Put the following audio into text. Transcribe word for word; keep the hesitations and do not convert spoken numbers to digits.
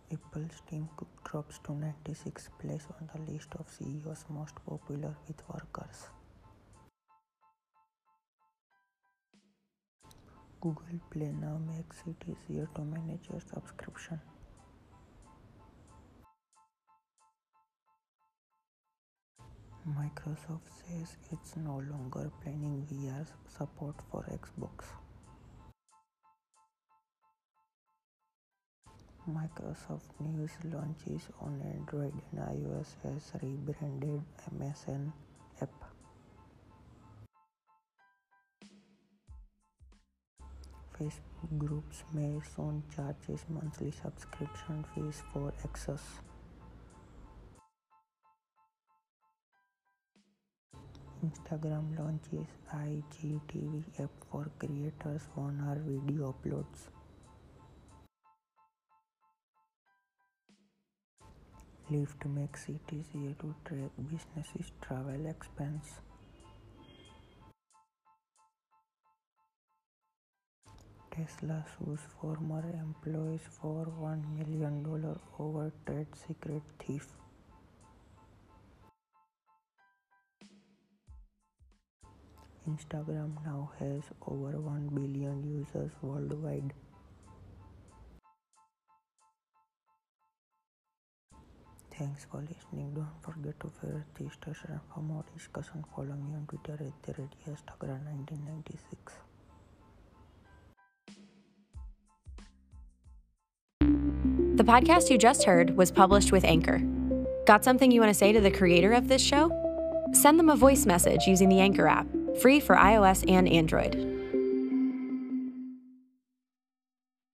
Apple's Tim Cook drops to ninety-sixth place on the list of C E Os most popular with workers. Google Play now makes it easier to manage your subscription. Microsoft says it's no longer planning V R support for Xbox. Microsoft News launches on Android and iOS as rebranded M S N app. Facebook groups may soon charge monthly subscription fees for access. Instagram launches I G T V app for creators on our video uploads. Lyft makes it easier to track businesses' travel expense. Tesla sues former employees for one million dollars over trade secret thief. Instagram now has over one billion users worldwide. Thanks for listening. Don't forget to favorite this station. For more discussion, follow me on Twitter at the rate Yastagra nineteen ninety-six. The podcast you just heard was published with Anchor. Got something you want to say to the creator of this show? Send them a voice message using the Anchor app, free for iOS and Android.